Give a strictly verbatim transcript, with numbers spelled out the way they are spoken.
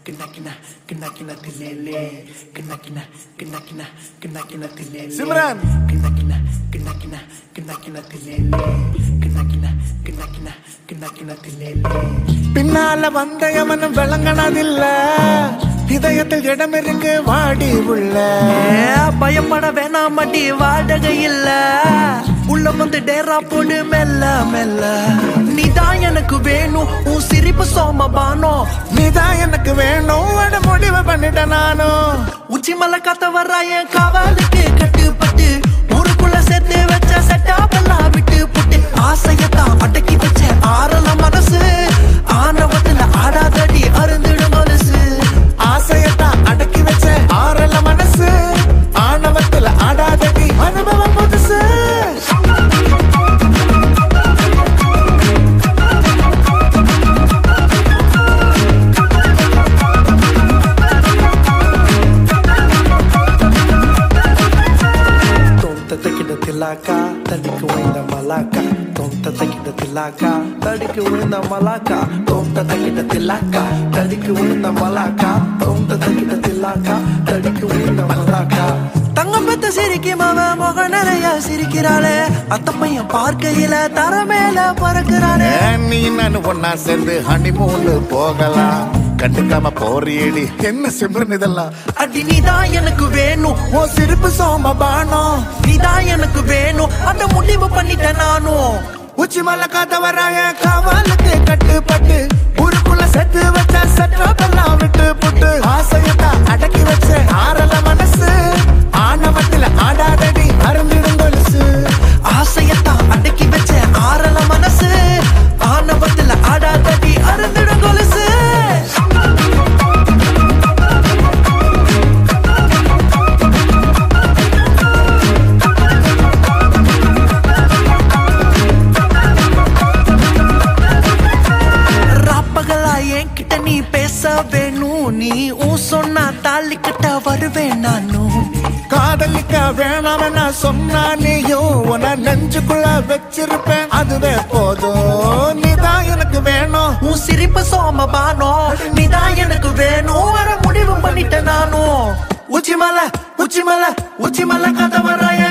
Simran பின்னால வந்தயமனும் விளங்கனதில்ல இதயத்தில் இடம் இருக்கு வாடி உள்ள பயப்பட வேணாம் மடி வாடகை இல்ல உள்ள வந்து டேரா போடு மெல்ல மெல்ல நீதான் எனக்கு வேணும் உன் சிரிப்பு சோமபானோ நீதான் எனக்கு வேணும் அட முடிவு பண்ணிட்ட நானும் உச்சி மலை காத்த வர்ற என் காவலுக்கு கட்டுப்பட்டு ஊருக்குள்ள சேர்த்து வச்ச செட்டாப்பெல்லாம் விட்டு புட்டு ஆசையத்தான் அடக்கி வச்ச ஆறல மனசு ஆணவத்துல ஆடாதடி அருந்திடும் மனசு ஆசையத்தான் அடக்கி வச்ச ஆறல மனசு ஆணவத்துல ஆடாதடி அனுபவம் புதுசு Tilaka, tadiki winda malaka. Tonta takida tilaka, tadiki winda malaka. Tonta takida tilaka, tadiki winda malaka. Tonta takida tilaka, tadiki winda malaka. தங்கம் பெத்த சிரிக்கி மாவ முக நிறைய சிரிக்கிறாளே அத்த பையன் பார்க்கையில தர மேல பறக்கிறானே நீ நான் ஒன்னா சேர்ந்து ஹனிமூன் போகலாம் கண்டுக்காம போறியடி என்ன சிம்ரன் இதெல்லாம் அடி நீதான் எனக்கு வேணும் ஓ சிரிப்பு சோமபானம் நீதான் எனக்கு வேணும் அந்த முடிவு பண்ணிட்டேன் நானும் உச்சி மலை காத்த வராய காவலுக்கு கட்டுப்பட்டு ஊருக்குள்ள செத்து வச்ச சட்டெல்லாம் விட்டு புட்டு ஆசையத்தான் அடக்கி வச்ச ஆறல மனசு ஆணவத்துல ஆடாதடி அருந்திடும் கொலுசு ஆசையத்தான் அடக்கி வச்ச ஆறல மனசு ஆணவத்துல ஆடாதடி அருந்திடும் கொலுசு என்கிட்ட நீ பேச வேணும் நீ ஊ சொன்னா தாலி கட்ட வருவேன் நானும் காதலிக்க வேணாம் நான் சொன்னா நீயும் உன நெஞ்சுக்குள்ள வச்சிருப்பேன் அதுவே போதும் நீதான் எனக்கு வேணும் உன் சிரிப்பு சோமபானோ நீதான் எனக்கு வேணும் வர முடிவு பண்ணிட்டேன் நானும் உச்சி மலை உச்சி மலை உச்சி மலை கதை வராய